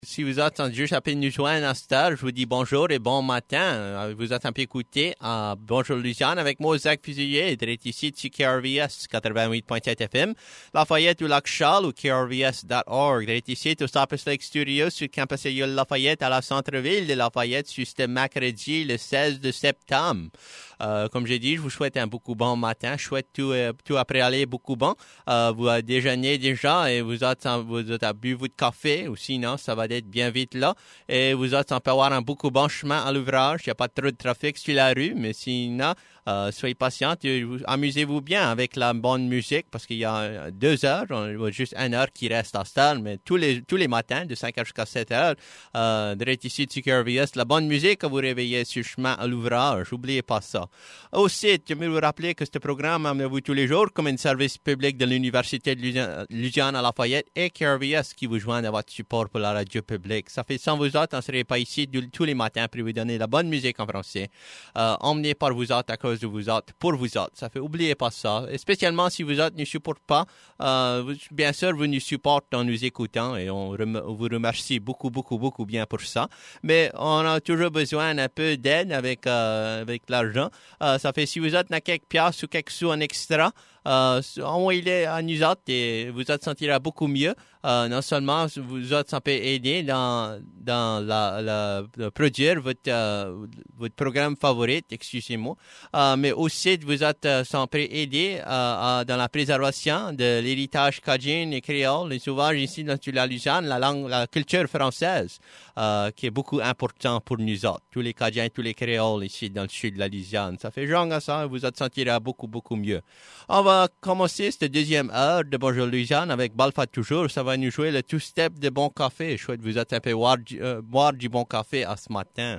Si vous êtes juste à peine nous joindre à cette heure, je vous dis bonjour et bon matin. Vous êtes un peu écouté à Bonjour Louisiane avec moi, Zach Fusilier, direct ici de KRVS 88.7 FM, Lafayette ou Lac-Charles ou krvs.org. Direct ici au Cypress Lake Studio sur le campus Éole Lafayette à la centre-ville de Lafayette sur ce mercredi le 16 de septembre. Comme j'ai dit, je vous souhaite un beaucoup bon matin. Je souhaite tout après aller beaucoup bon. Vous déjeunez déjà et vous avez bu votre café ou sinon, ça va être bien vite là. Et vous êtes, on peut avoir un beaucoup bon chemin à l'ouvrage. Il n'y a pas trop de trafic sur la rue, mais sinon, soyez patients. Amusez-vous bien avec la bonne musique parce qu'il y a 2 heures, juste 1 heure qui reste à Star, mais tous les matins, de 5 heures jusqu'à 7 heures, direct ici de KRVS, la bonne musique à vous réveiller sur le chemin à l'ouvrage. N'oubliez pas ça. Aussi, j'aimerais vous rappeler que ce programme amenez-vous tous les jours comme un service public de l'Université de Louisiane à Lafayette et KRVS qui vous joignent à votre support pour la radio publique. Ça fait sans vous autres, on ne serait pas ici tous les matins pour vous donner la bonne musique en français. Emmenée par vous autres, à cause de vous autres, pour vous autres. Ça fait, oubliez pas ça. Et spécialement si vous autres ne supportez pas, bien sûr, vous nous supportez en nous écoutant et on vous remercie beaucoup bien pour ça. Mais on a toujours besoin d'un peu d'aide avec l'argent. Ça fait si vous êtes dans quelques piastres ou quelques sous en extra, envoyez-les à nous autres et vous êtes sentirez beaucoup mieux. Non seulement vous autres, ça peut aider dans produire votre programme favori, excusez-moi, mais aussi vous êtes ça peut aider dans la préservation de l'héritage cajun et créole, les sauvages ici dans la Louisiane, la culture française, qui est beaucoup important pour nous autres, tous les Cajuns, tous les créoles ici dans le sud de la Louisiane. Ça fait genre ça, vous êtes sentirez beaucoup mieux. On va commencer cette deuxième heure de Bonjour Louisiane avec Balfa toujours. Ça va nous jouer le two-step de bon café. Je souhaite vous êtes un peu boire du bon café à ce matin.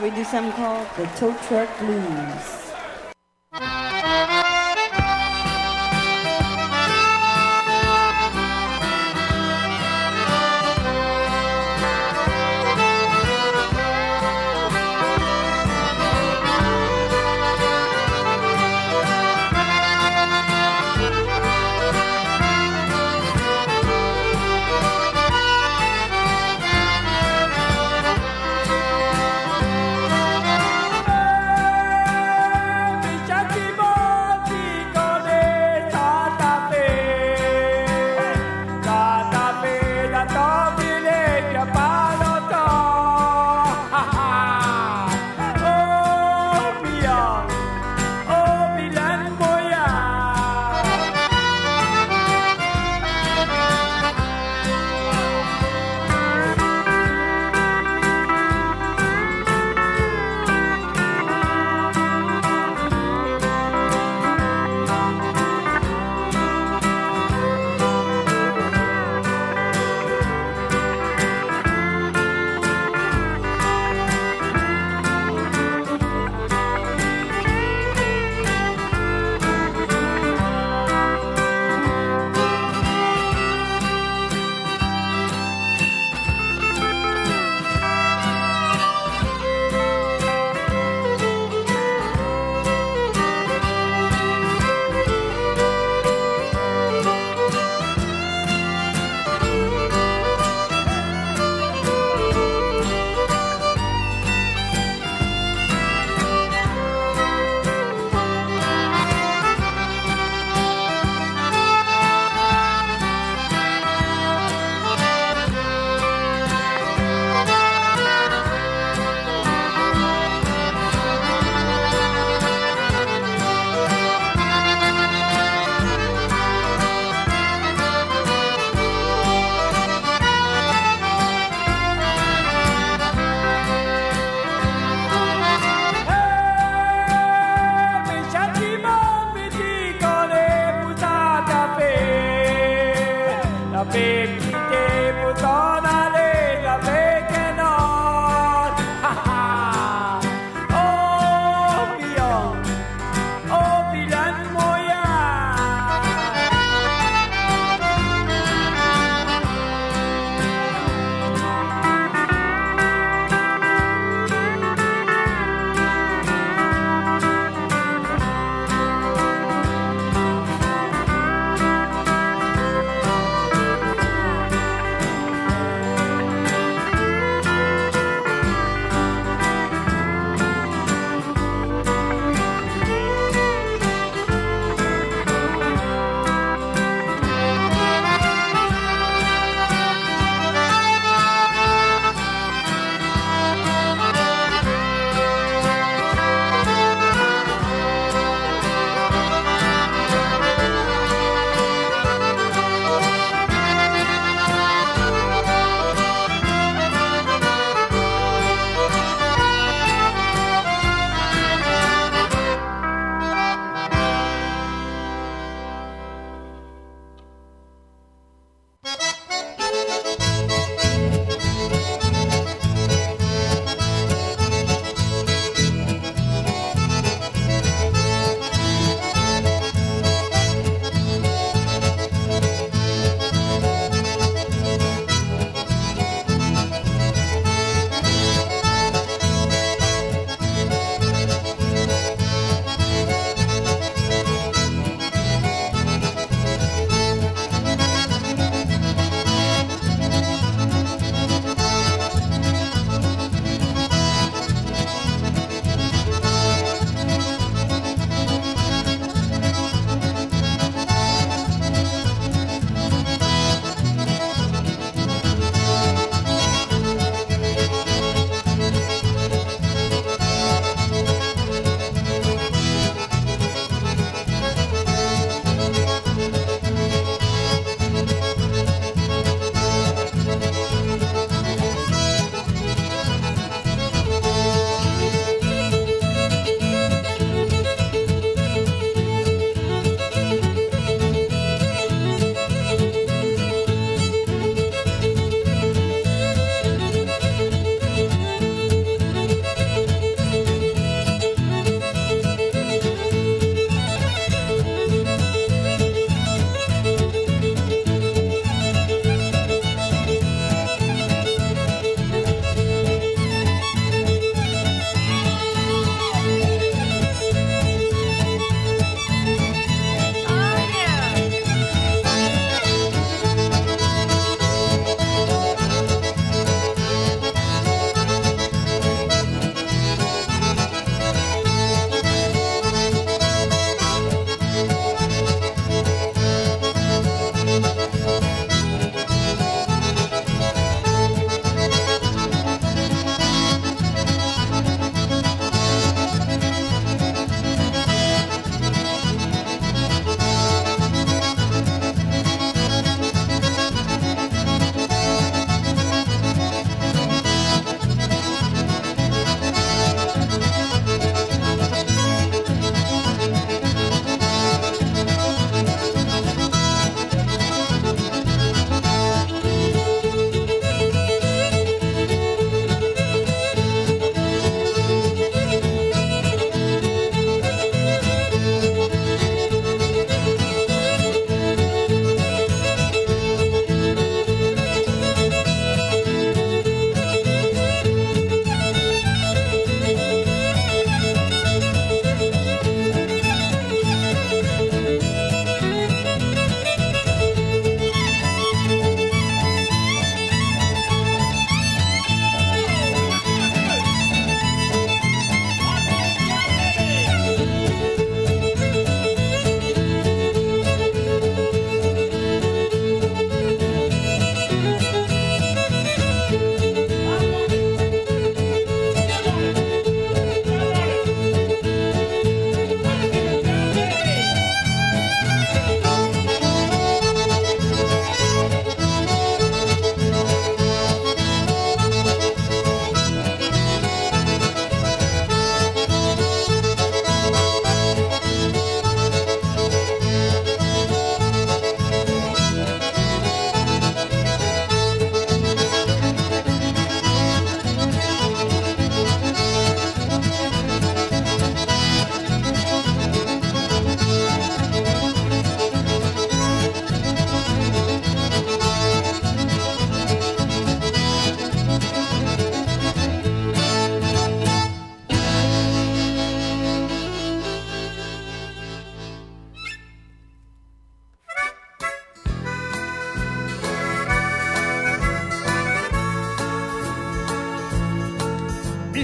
we do something called the Tow Truck Blues.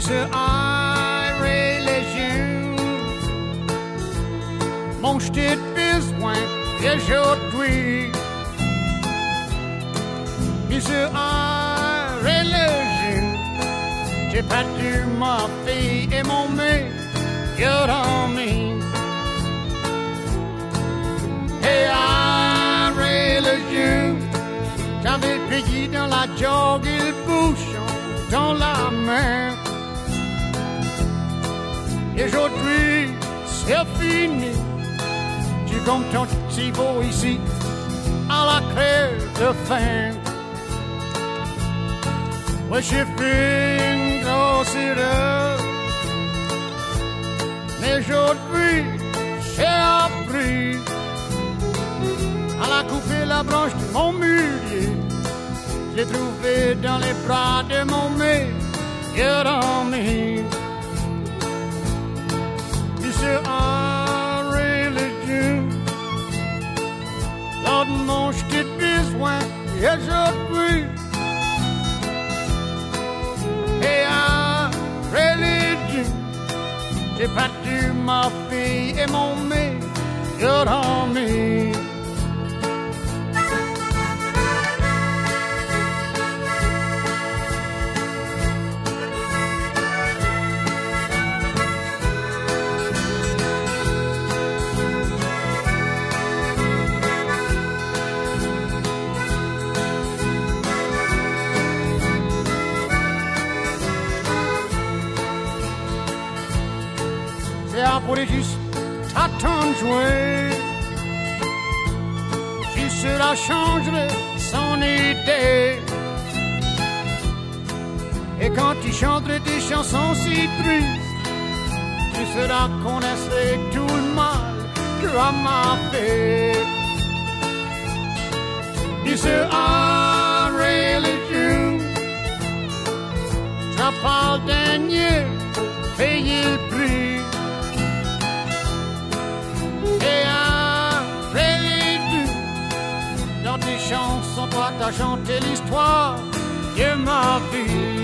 ce religion, mon j't'ai besoin aujourd'hui. Ce religion, j'ai perdu ma fille et mon meilleur ami. Et à religion, j'avais payé dans la jogue et le bouchon dans la main. Et aujourd'hui, c'est fini. Tu comme ton petit beau ici, à la crève de faim. Ouais, j'ai fait une grosse erreur, mais aujourd'hui, j'ai appris à la couper la branche de mon mulier. Je l'ai trouvé dans les bras de mon meilleur ami. Puis c'est un religion, l'autre mon j't'ai besoin, et aujourd'hui, et à religion, j'ai perdu ma fille et mon meilleur ami. Pour juste t'attendre jouer, tu seras changerait son idée. Et quand tu chanterais des chansons si tristes, tu seras connaîtrais tout le mal que à m'a fait. Et c'est un religion, ça parle dernier, payer le prix. Et un religion, dans tes chansons, toi t'as chanté l'histoire de ma vie.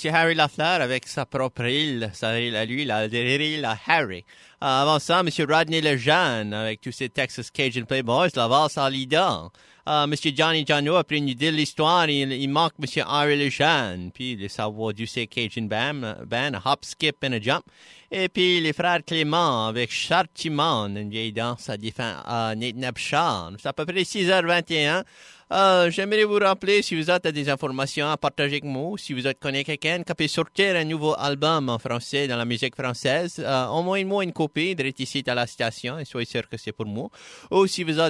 Monsieur Harry Lafleur avec sa propre île, sa île à lui, l'île à Harry. Avant ça, Monsieur Rodney Lejeune avec tous ses Texas Cajun Playboys, la valse à Lida. Monsieur Johnny Johnno, après une idée de l'histoire, il manque Monsieur Harry Lejeune. Puis les savoirs du Cajun Band, a hop, skip and a jump. Et puis les frères Clément avec Charles Timon, une vieille danse à Nate Napchan. C'est à peu près 6h21. J'aimerais vous rappeler, si vous avez des informations à partager avec moi, si vous connaissez quelqu'un qui peut sortir un nouveau album en français dans la musique française, envoyez-moi une copie de ici à la station et soyez sûr que c'est pour moi. Ou si vous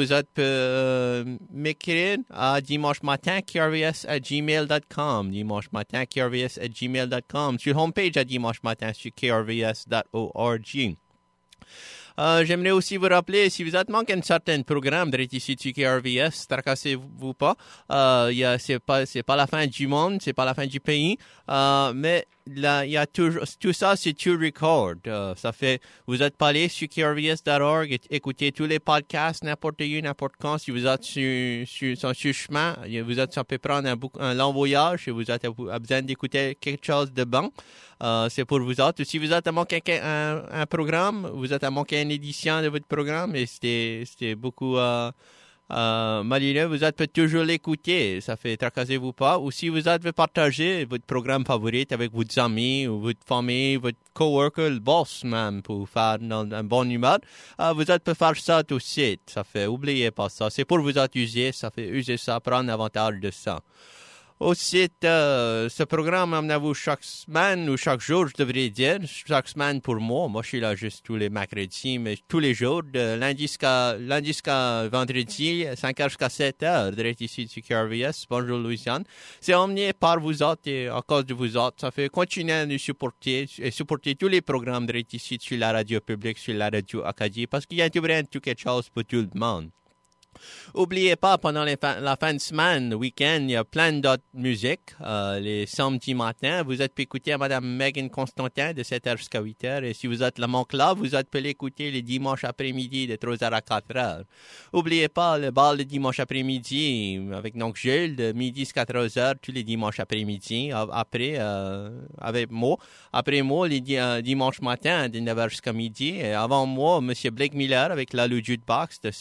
m'écrire à dimanche matin, krvs@gmail.com, dimanche matin, krvs@gmail.com, sur le homepage à dimanche matin sur krvs.org. J'aimerais aussi vous rappeler, si vous avez manqué un certain programme de ici sur KRVS, tracassez-vous pas. C'est pas la fin du monde, c'est pas la fin du pays, mais là, il y a tout ça, c'est tout record. Ça fait, vous êtes pas allé sur krvs.org, écoutez tous les podcasts, n'importe où, n'importe quand. Si vous êtes sur chemin, ça peut prendre un long voyage et vous avez besoin d'écouter quelque chose de bon. C'est pour vous autres. Si vous avez manqué un programme, vous avez manqué une édition de votre programme et c'était beaucoup malheureux, vous peut toujours l'écouter. Ça fait tracassez-vous pas. Ou si vous avez partagé votre programme favori avec vos amis ou votre famille, votre coworker, le boss même, pour faire un bon humeur, vous pouvez faire ça aussi. Ça fait, oubliez pas ça. C'est pour vous user. Ça fait user ça, prendre avantage de ça. Aussi, ce programme, amenez-vous chaque semaine ou chaque jour, je devrais dire. Chaque semaine pour moi. Moi, je suis là juste tous les mercredis, mais tous les jours, de lundi jusqu'à vendredi, 5h jusqu'à 7h, direct ici du KRVS. Bonjour, Louisiane. C'est emmené par vous autres et à cause de vous autres. Ça fait continuer à nous supporter et supporter tous les programmes direct ici sur la radio publique, sur la radio Acadie, parce qu'il y a tout quelque chose pour tout le monde. Oubliez pas, pendant la fin de semaine, le week-end, il y a plein d'autres musiques. Les samedis matins, vous êtes pu écouter Mme Megan Constantin de 7h jusqu'à 8h. Et si vous êtes le manque là, vous êtes pu l'écouter les dimanches après-midi de 3h à 4h. Oubliez pas le bal le dimanche après-midi avec donc Jules de midi jusqu'à 3h tous les dimanches après-midi. Après, avec moi. Après moi, les dimanches matin de 9h jusqu'à midi. Et avant moi, M. Blake Miller avec la Lou Jukebox de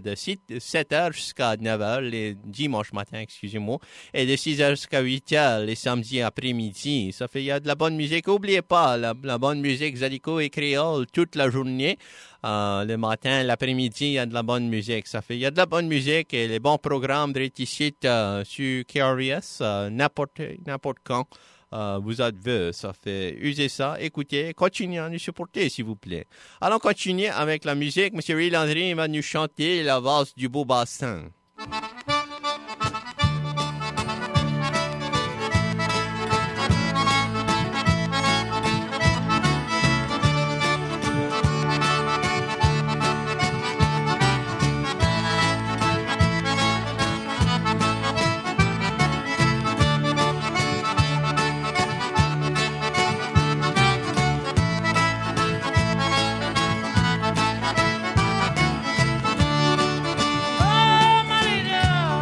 7h jusqu'à 9h les dimanches matin, excusez-moi, et de 6h jusqu'à 8h les samedis après-midi. Ça fait, il y a de la bonne musique. N'oubliez pas, la bonne musique Zalico et créole toute la journée. Le matin, l'après-midi, il y a de la bonne musique. Ça fait, il y a de la bonne musique et les bons programmes de ici sur KRVS, n'importe quand. Vous êtes vu, ça fait user ça, écoutez, continuez à nous supporter s'il vous plaît. Allons continuer avec la musique. Monsieur Ray Landry va nous chanter la valse du Beau Bassin. Oh, Maria!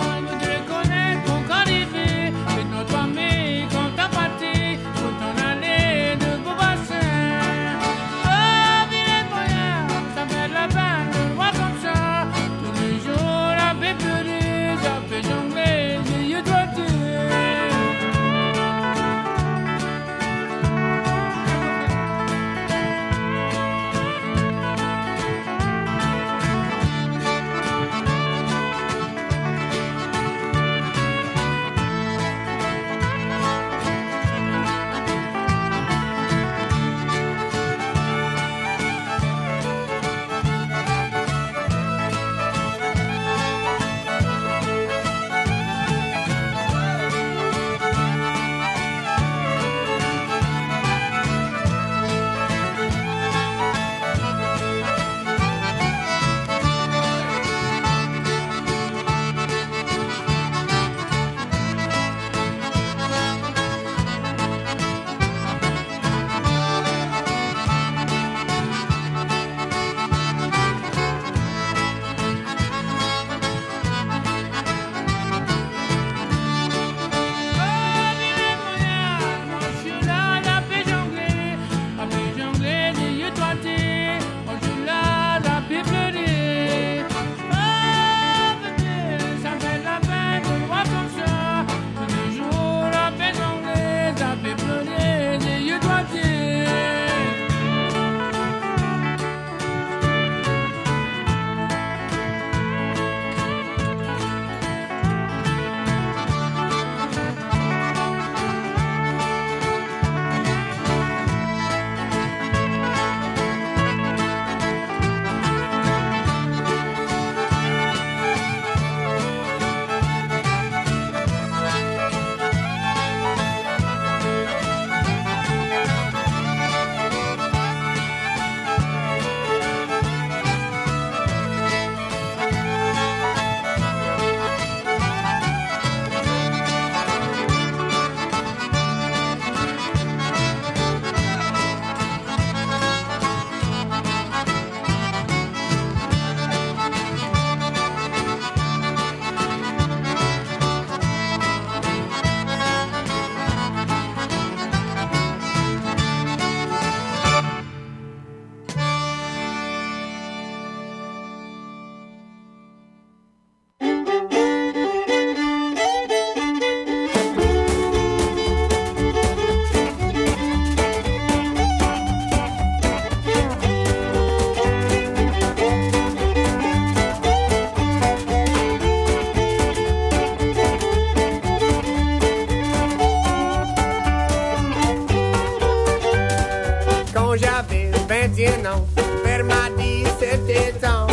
quand j'avais 21 ans, père m'a dit c'était temps.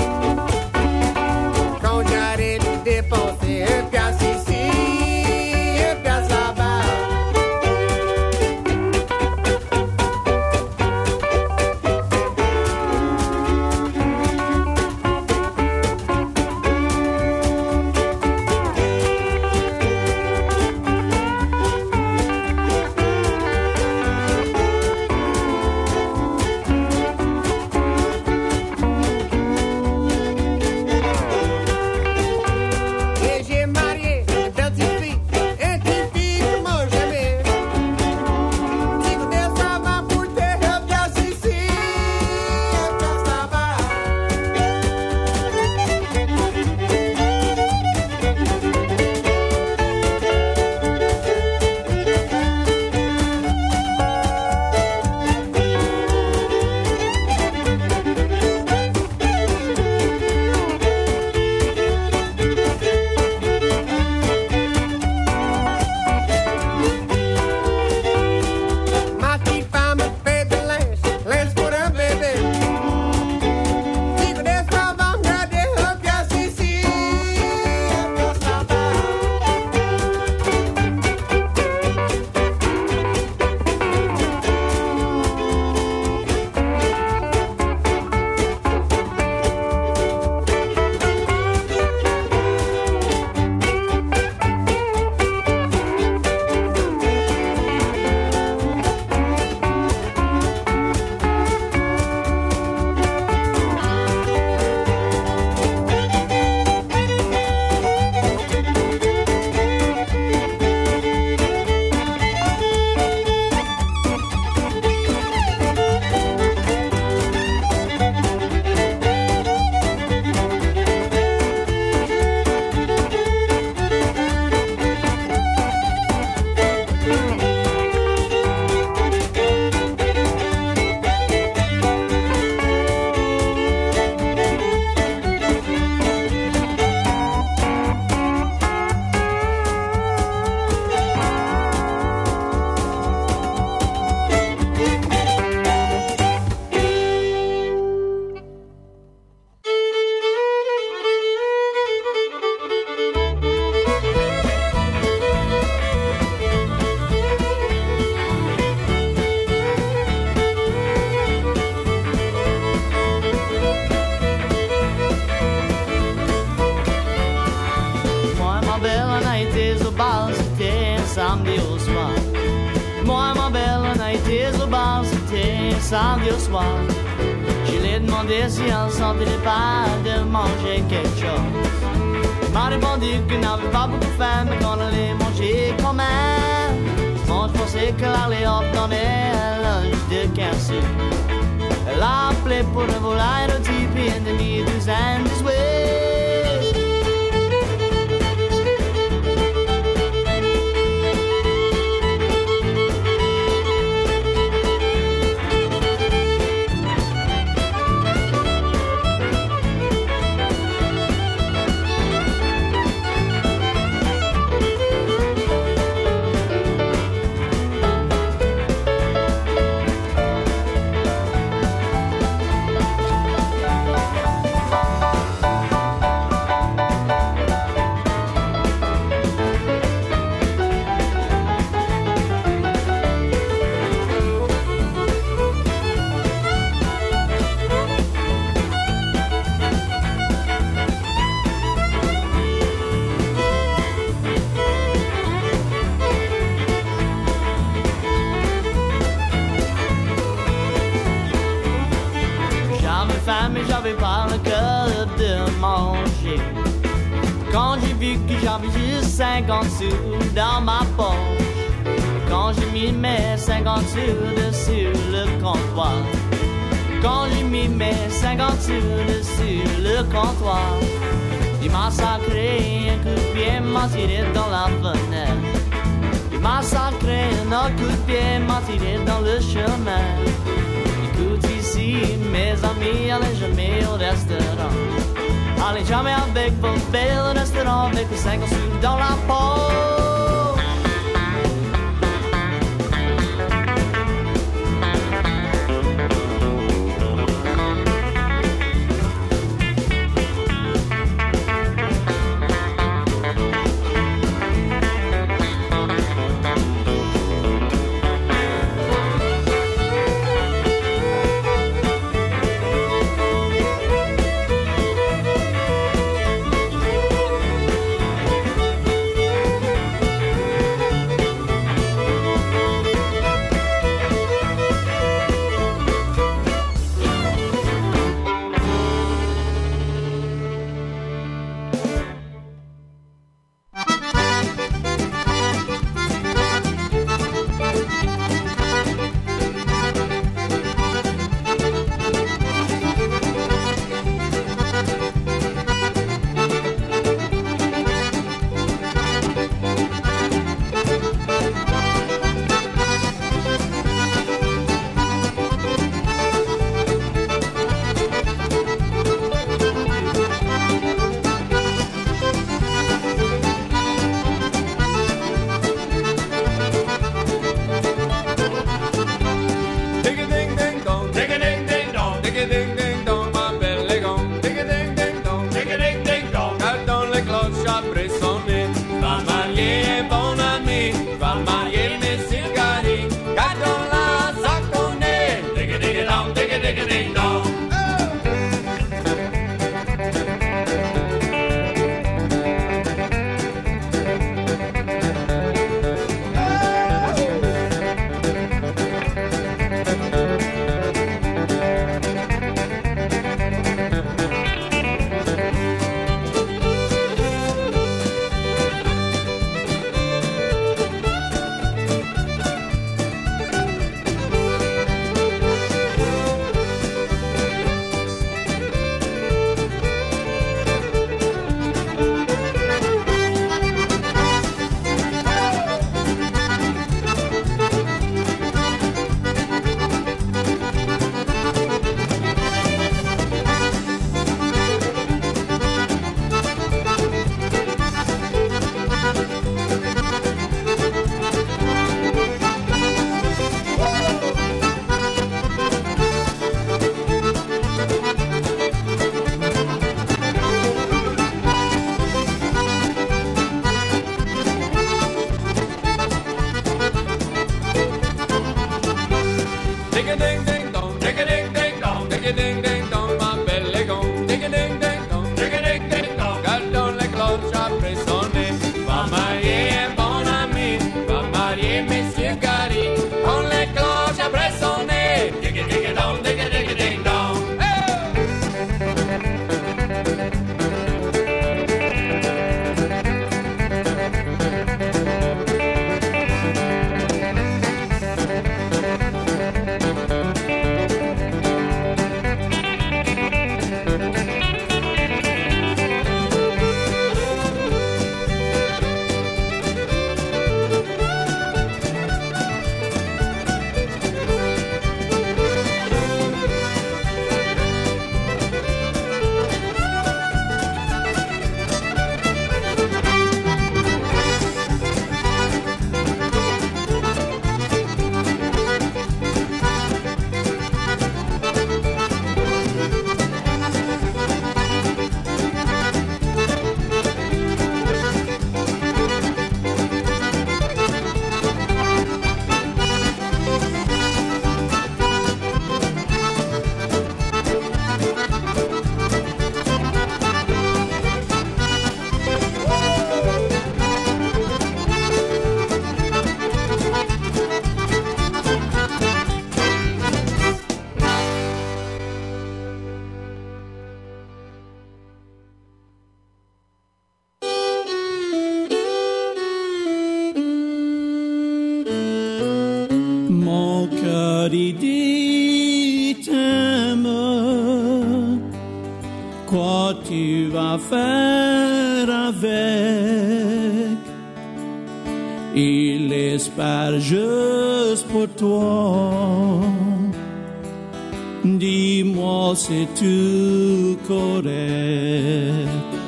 Quand j'arrête de dépenser un piastre ici, un piastre là-bas. Samedi au soir, je lui ai demandé si elle ne sentait pas de manger quelque chose. Elle m'a répondu qu'elle n'avait pas beaucoup faim, mais qu'on allait manger quand même. Moi je pensais qu'elle allait obtenir un lunch de 15 sous. Elle a appelé pour un volaille rôti puis une demi-douzaine de souhaits. Mais j'avais pas le cœur de manger. Quand j'ai vu que j'avais juste 50 sous dans ma poche, quand j'ai mis mes 50 sous dessus le comptoir, quand j'ai mis mes 50 sous dessus le comptoir, il m'a sacré un coup de pied, m'a tiré dans la fenêtre. Il m'a sacré un autre coup de pied, m'a tiré dans le chemin. Écoute ici, mes amis, allez jamais au restaurant. Allez jamais avec vos belles restaurants avec les 50 sous dans la poche. Dig-a-ding-ding-dong, dig-a-ding-ding-dong, dig-a-ding-ding-dong, ma belle gomme. Dig-a-ding-ding-dong, dig-a-ding-ding-dong, car dans les cloches après sonner. Va marier un bon ami, va marier Monsieur Gary, quand les cloches après sonner. Dig-a-dig-a-dong, dig-a-dig-a-ding-dong. Mon cœur il dit t'aime, quoi tu vas faire avec? Il espère juste pour toi. Dis-moi c'est tout correct.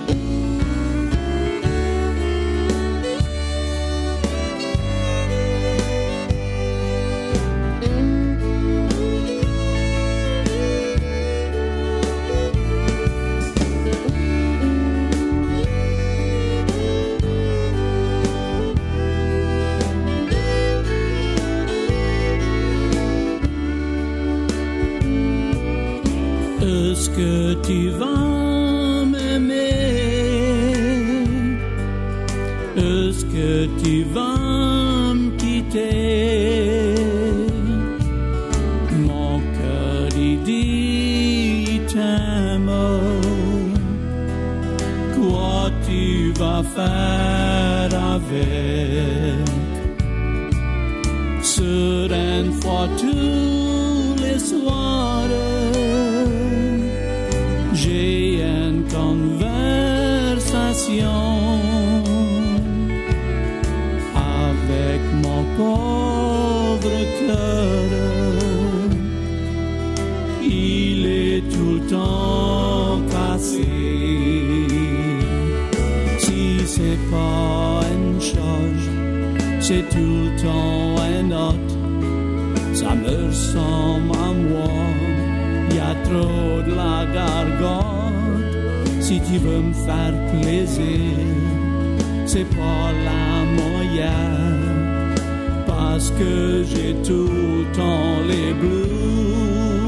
Est-ce que tu vas m'aimer? Est-ce que tu vas me quitter? Mon cœur il dit t'aime. Quoi tu vas faire avec? Sur une fois tous les soirs, j'ai une conversation avec mon pauvre cœur. Il est tout le temps cassé. Si c'est pas une chose, c'est tout le temps un autre. Ça me ressemble à moi. Y a trop de la gargote. Si tu veux me faire plaisir, c'est pas la moyenne. Parce que j'ai tout le temps les blues.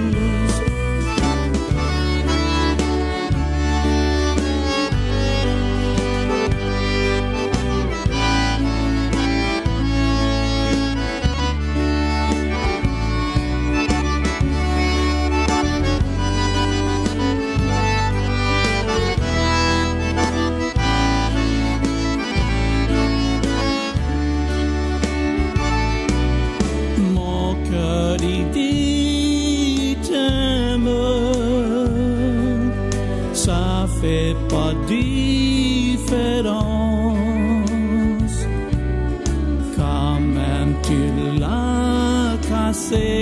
Fait pas différence. Quand même tu l'as cassé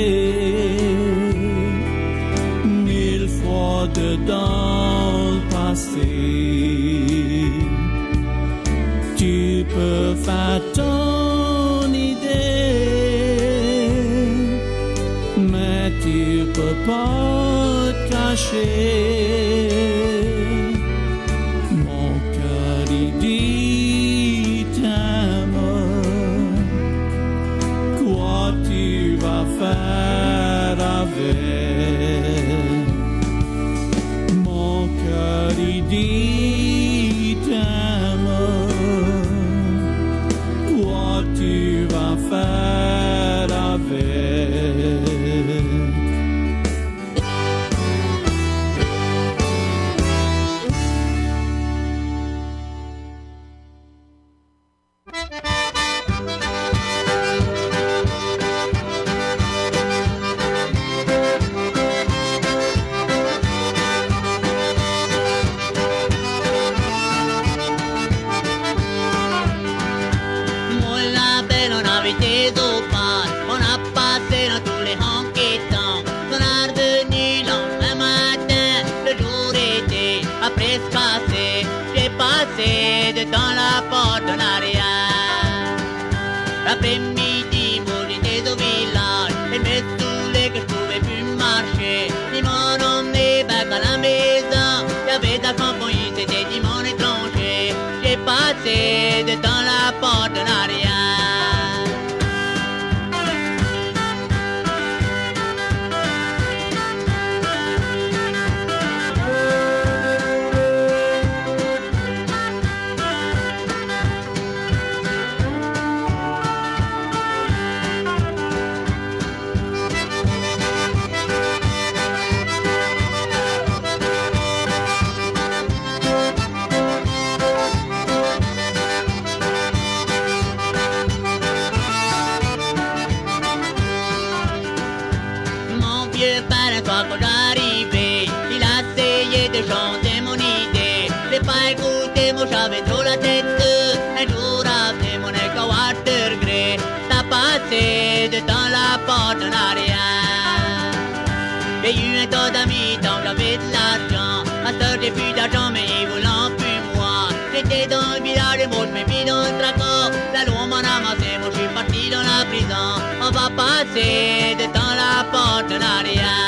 1000 fois dedans le passé. Tu peux faire ton idée, mais tu peux pas te cacher. Quoi tu vas faire? avec. Mon cœur il dit t'aime. Quoi tu vas faire avec? Dans la porte en arrière. L'après-midi, moi j'étais au village. Et me saoulait que je pouvais plus marcher. Ils m'ont emmené back à la maison. Y'avais de la compagnie, c'était dimanche étranger. J'ai passé dans la porte en arrière. Quand j'arrivais, il a essayé de chanter mon idée. J'ai pas écouté, moi j'avais trop la tête. Un jour après mon écho Watergrey, t'as passé dans la porte en arrière. J'ai eu un tas d'amis tant que j'avais de l'argent. Ma soeur j'ai plus d'argent mais ils voulaient plus moi. J'étais dans le village et moi je me vis dans le tracas. La loi m'en a amassé, moi je suis parti dans la prison. On va passer dans la porte en arrière.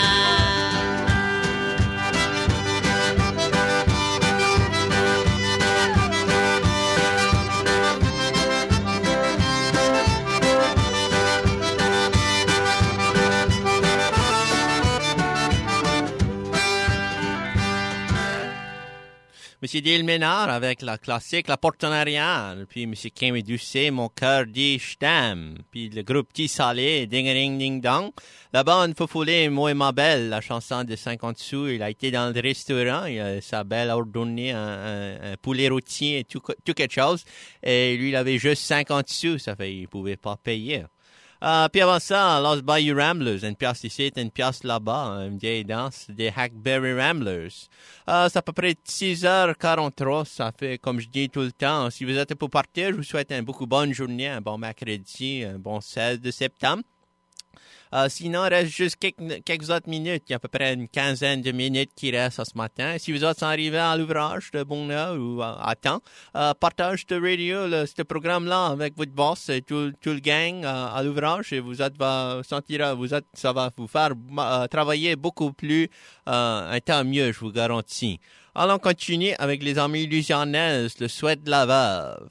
Monsieur Dale Ménard avec la classique La Porte en arrière. Puis Monsieur Camille Doucet, Mon cœur dit je t'aime. Puis le groupe Petit Salé, Ding Ding Ding Dong. Là-bas, une fofolée, Moi et ma belle, la chanson de 50 sous. Il a été dans le restaurant. Sa belle a ordonné un poulet rôti et tout quelque chose. Et lui, il avait juste 50 sous. Ça fait il pouvait pas payer. Puis avant ça, Los Bayou Ramblers, une pièce ici, une pièce là-bas, une vieille danse des Hackberry Ramblers. C'est à peu près 6h43, ça fait comme je dis tout le temps. Si vous êtes pour partir, je vous souhaite une beaucoup bonne journée, un bon mercredi, un bon 16 de septembre. Sinon, il reste juste quelques autres minutes. Il y a à peu près une quinzaine de minutes qui restent ce matin. Si vous êtes arrivés à l'ouvrage de bonne heure ou à temps, partage de radio, ce programme-là avec votre boss et tout le gang à l'ouvrage et ça va vous faire travailler beaucoup plus un temps mieux, je vous garantis. Allons continuer avec les amis louisianaises, le souhait de la veuve.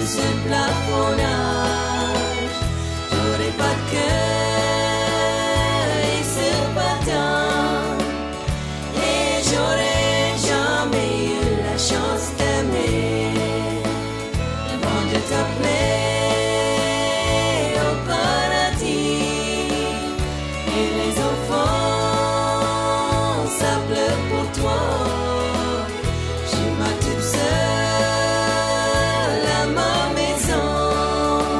ce plafonnage. J'aurais pas de cœur et ce patin, et j'aurais jamais eu la chance d'aimer. Avant de t'appeler au paradis, et les enfants, ça pleure pour toi. Je suis ma toute seule à ma maison.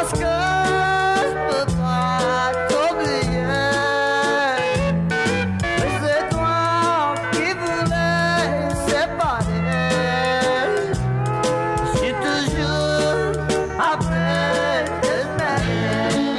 parce que je peux pas t'oublier. Mais c'est toi qui voulais séparer. Je suis toujours après des années.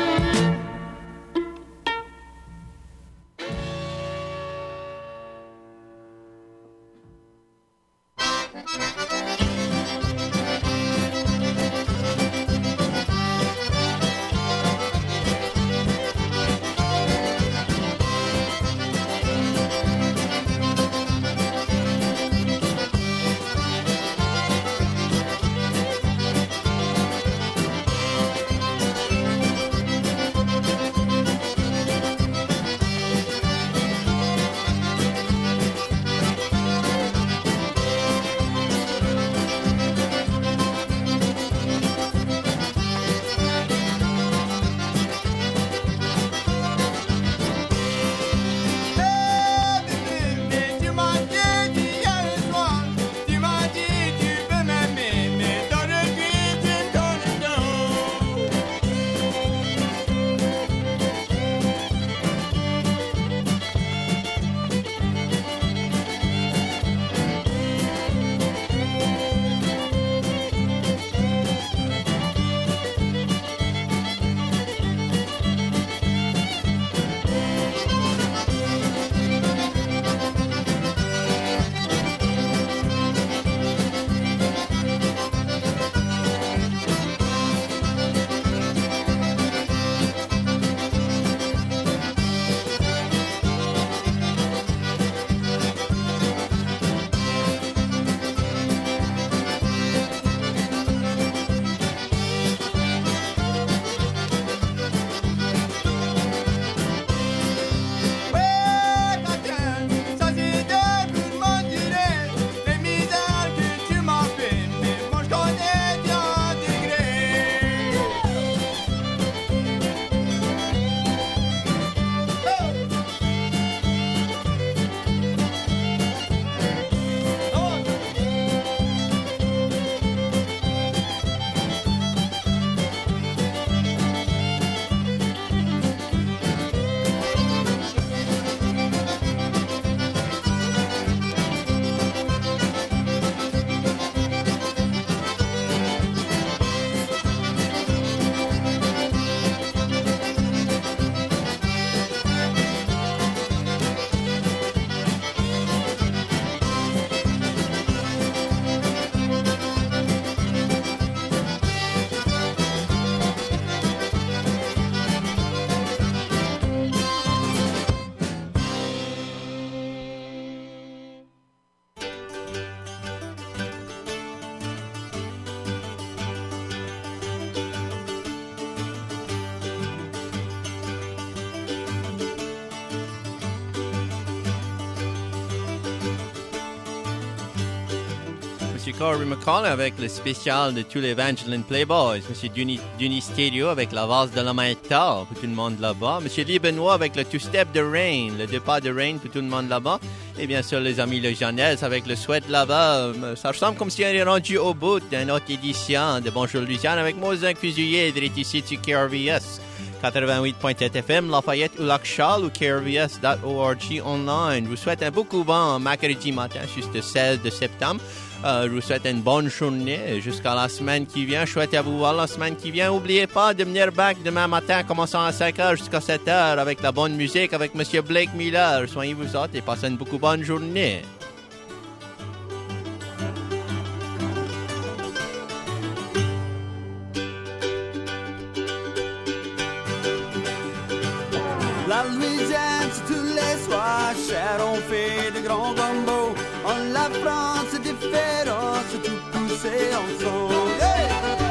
Monsieur Corey McCall avec le spécial de tous les Evangeline Playboys. Monsieur Duny Stereo avec la valse de la Maïta pour tout le monde là-bas. Monsieur Lee Benoît avec le two-step de Rain, le départ de Rain pour tout le monde là-bas. Et bien sûr, les amis Le Jeunesse avec le sweat là-bas. Ça ressemble comme si on est rendu au bout d'une autre édition de Bonjour Louisiane avec Mozart Fusilier, direct ici sur KRVS 88.7 FM, Lafayette ou Lac-Charles ou krvs.org online. Je vous souhaite un beaucoup bon mercredi matin, juste le 16 de septembre. Je vous souhaite une bonne journée jusqu'à la semaine qui vient. Je souhaite à vous voir la semaine qui vient. N'oubliez pas de venir back demain matin, commençant à 5h jusqu'à 7h avec la bonne musique avec Monsieur Blake Miller. Soignez-vous autres et passez une beaucoup bonne journée. La Louisiane, c'est tous les soirs, cher, on fait de grands gombo. En la France, c'est différent, c'est tout poussé ensemble. Hey!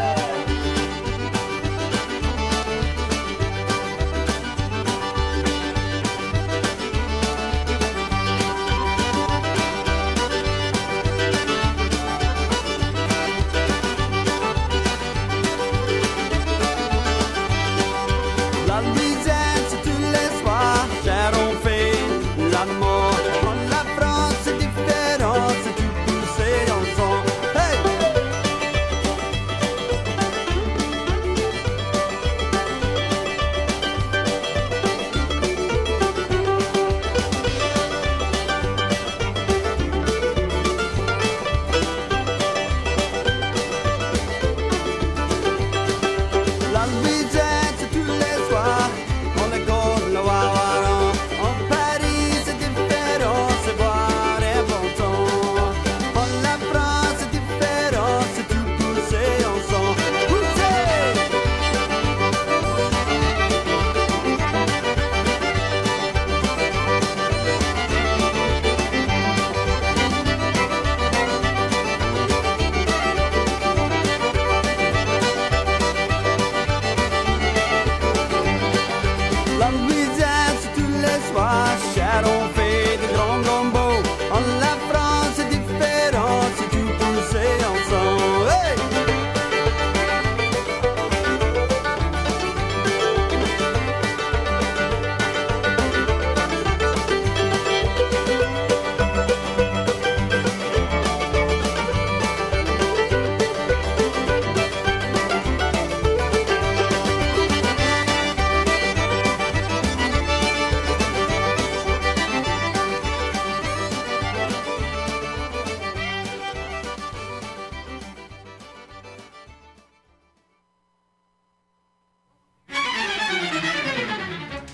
La Louisiane, c'est tous les soirs, cher, on fait l'amour. En la France, c'est différent, c'est tout poussé ensemble. Hey!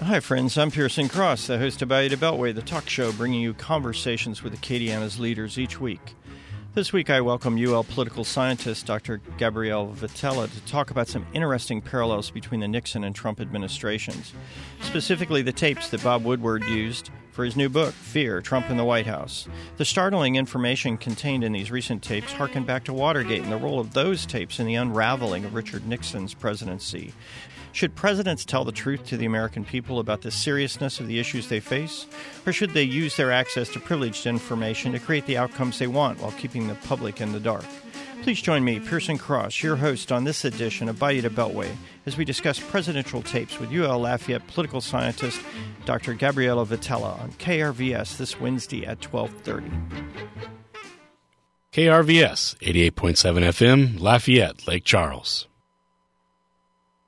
Hi, friends. I'm Pearson Cross, the host of Bayou to Beltway, the talk show bringing you conversations with Acadiana's leaders each week. This week, I welcome UL political scientist Dr. Gabrielle Vitella to talk about some interesting parallels between the Nixon and Trump administrations, specifically the tapes that Bob Woodward used for his new book, Fear, Trump in the White House. The startling information contained in these recent tapes harken back to Watergate and the role of those tapes in the unraveling of Richard Nixon's presidency. Should presidents tell the truth to the American people about the seriousness of the issues they face? Or should they use their access to privileged information to create the outcomes they want while keeping the public in the dark? Please join me, Pearson Cross, your host on this edition of Bayou to Beltway, as we discuss presidential tapes with UL Lafayette political scientist Dr. Gabriella Vitella on KRVS this Wednesday at 12:30. KRVS, 88.7 FM, Lafayette, Lake Charles.